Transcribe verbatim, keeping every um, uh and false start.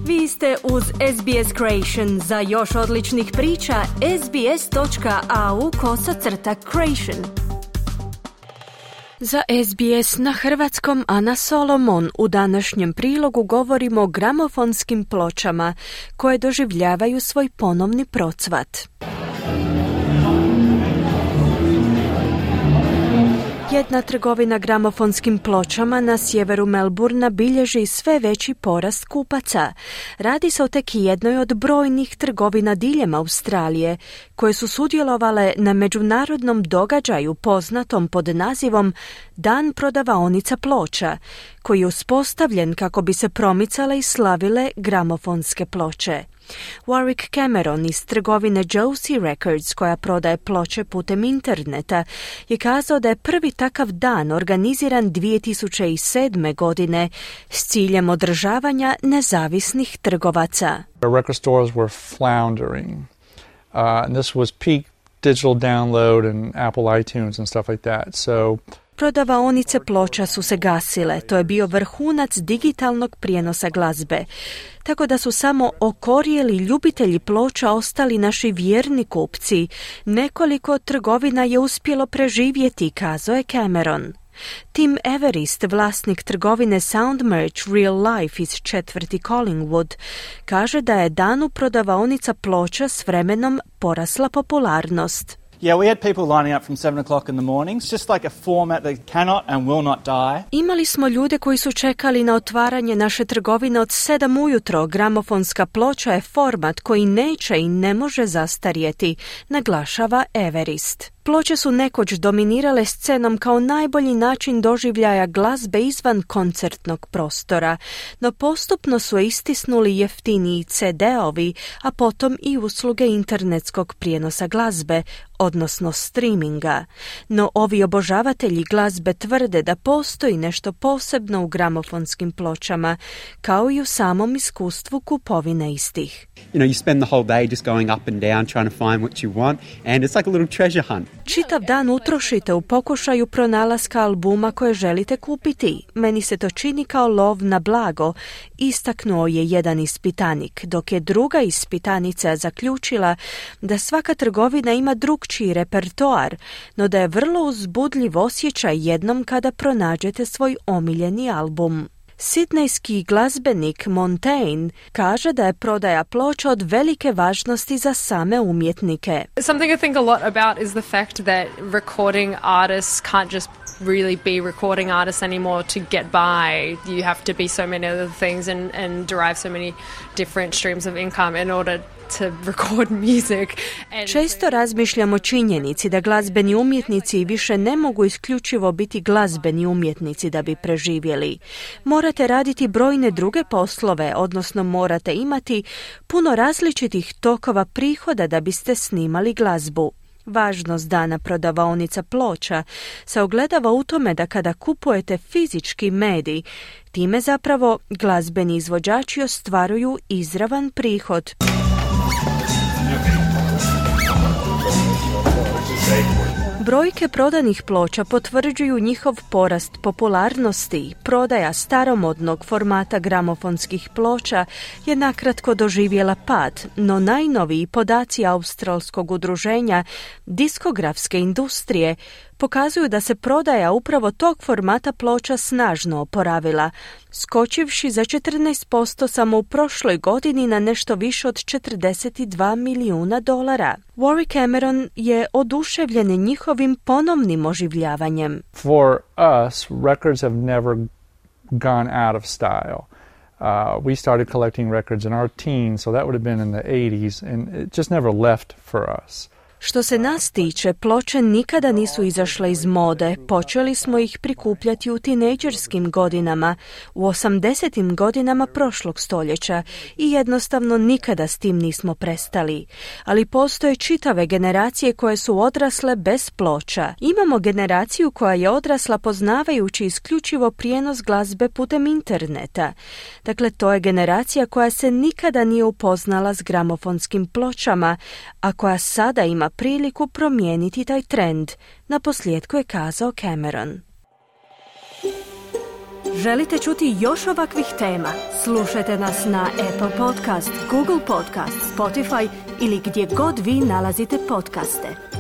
Vi ste uz S B S Creation. Za još odličnih priča, sbs.au kosacrta creation. Za S B S na hrvatskom Ana Solomon. U današnjem prilogu govorimo o gramofonskim pločama koje doživljavaju svoj ponovni procvat. Jedna trgovina gramofonskim pločama na sjeveru Melbourna bilježi sve veći porast kupaca. Radi se o tek jednoj od brojnih trgovina diljem Australije, koje su sudjelovale na međunarodnom događaju poznatom pod nazivom Dan prodavaonica ploča, koji je uspostavljen kako bi se promicale i slavile gramofonske ploče. Warwick Cameron iz trgovine Josie Records, koja prodaje ploče putem interneta, je kazao da je prvi takav dan organiziran dvije tisuće sedme. godine s ciljem održavanja nezavisnih trgovaca. Our record stores were floundering. Uh, and this was peak digital download and Apple iTunes and stuff like that. So Prodavaonice ploča su se gasile, to je bio vrhunac digitalnog prijenosa glazbe. Tako da su samo okorjeli ljubitelji ploča ostali naši vjerni kupci. Nekoliko trgovina je uspjelo preživjeti, kazao je Cameron. Tim Everest, vlasnik trgovine Sound Merch Real Life iz četvrti Collingwood, kaže da je danu prodavaonica ploča s vremenom porasla popularnost. Yeah, we had people lining up from seven o'clock in the mornings, just like a format that cannot and will not die. Imali smo ljude koji su čekali na otvaranje naše trgovine od sedam ujutro. Gramofonska ploča je format koji neće i ne može zastarjeti, naglašava Everest. Ploče su nekoć dominirale scenom kao najbolji način doživljaja glazbe izvan koncertnog prostora, no postupno su istisnuli jeftiniji ce de-ovi, a potom i usluge internetskog prijenosa glazbe, odnosno streaminga. No ovi obožavatelji glazbe tvrde da postoji nešto posebno u gramofonskim pločama, kao i u samom iskustvu kupovine istih. You know, you spend the whole day just going up and down trying to find what you want, and it's like a little treasure hunt. Čitav dan utrošite u pokušaju pronalaska albuma koje želite kupiti. Meni se to čini kao lov na blago, istaknuo je jedan ispitanik, dok je druga ispitanica zaključila da svaka trgovina ima drukčiji repertoar, no da je vrlo uzbudljiv osjećaj jednom kada pronađete svoj omiljeni album. Sidnejski glazbenik Montaigne kaže da je prodaja ploča od velike važnosti za same umjetnike. Something I think a lot about is the fact that recording artists can't just really be recording artists anymore to get by. You have to be so many other things and, and derive so many different streams of income in order to record music. And često razmišljam o činjenici da glazbeni umjetnici više ne mogu isključivo biti glazbeni umjetnici da bi preživjeli. Morate raditi brojne druge poslove, odnosno morate imati puno različitih tokova prihoda da biste snimali glazbu. Važnost dana prodavaonica ploča se ogledava u tome da kada kupujete fizički medij, time zapravo glazbeni izvođači ostvaruju izravan prihod. Brojke prodanih ploča potvrđuju njihov porast popularnosti. Prodaja staromodnog formata gramofonskih ploča je nakratko doživjela pad, no najnoviji podaci australskog udruženja diskografske industrije pokazuju da se prodaja upravo tog formata ploča snažno oporavila, skočivši za četrnaest posto samo u prošloj godini na nešto više od četrdeset dva milijuna dolara. Warwick Cameron je oduševljen njihovim ponovnim oživljavanjem. for us, records have never gone out of style. Uh, we started collecting records in our teens, so that would have been in the eighties, and it just never left for us. Što se nas tiče, ploče nikada nisu izašle iz mode. Počeli smo ih prikupljati u tinejdžerskim godinama, u osamdesetim godinama prošlog stoljeća i jednostavno nikada s tim nismo prestali. Ali postoje čitave generacije koje su odrasle bez ploča. Imamo generaciju koja je odrasla poznavajući isključivo prijenos glazbe putem interneta. Dakle, to je generacija koja se nikada nije upoznala s gramofonskim pločama, a koja sada ima priliku promijeniti taj trend, naposljetku je kazao Cameron. Želite čuti još ovakvih tema? Slušajte nas na Apple Podcast, Google Podcast, Spotify ili gdje god vi nalazite podcaste.